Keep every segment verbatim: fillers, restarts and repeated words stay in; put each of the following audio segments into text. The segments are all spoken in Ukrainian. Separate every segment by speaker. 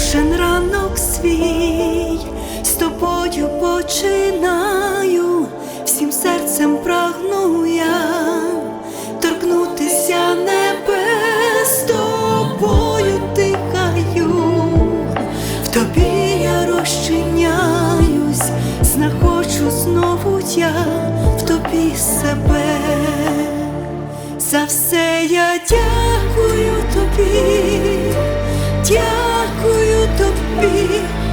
Speaker 1: Кожен ранок свій з тобою починаю, всім серцем прагну я торкнутися небес, з тобою дихаю, в тобі я розчиняюсь, знаходжу знову я в тобі себе. За все я дякую тобі, дякую тобі,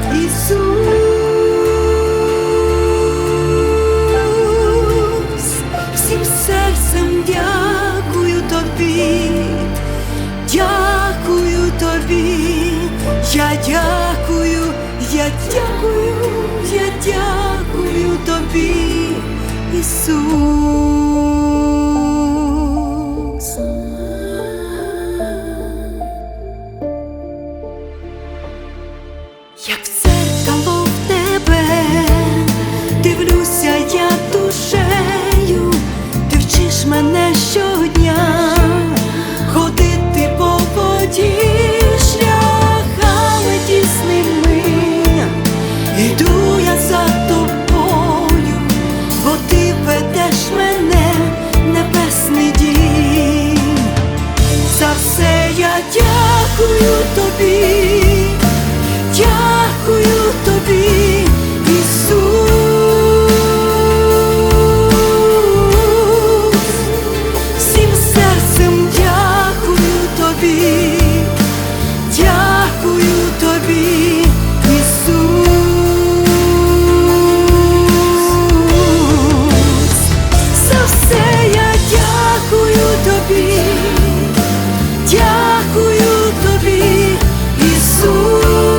Speaker 1: Ісус, всім серцем дякую тобі, дякую тобі, я дякую, я дякую, я дякую тобі, Ісус. Як в дзеркало в тебе дивлюся я душею, ти вчиш мене щодня ходити по воді шляхами тісними. Іду я за тобою, бо ти ведеш мене в небесний дім. За все я дякую тобі, дякую тобі, Ісус, всім серцем дякую тобі, дякую тобі, Ісус, за все я дякую тобі, дякую тобі, Ісус.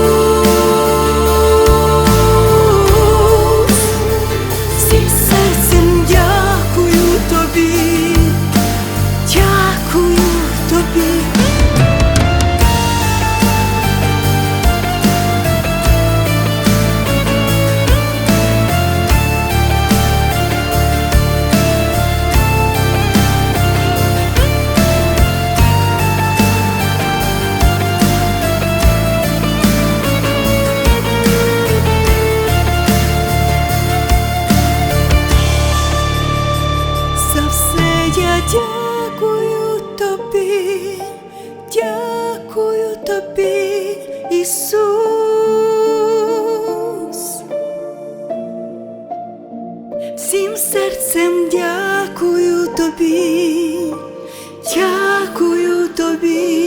Speaker 1: Дякую тобі, дякую тобі, Ісус, всім серцем дякую тобі, дякую тобі.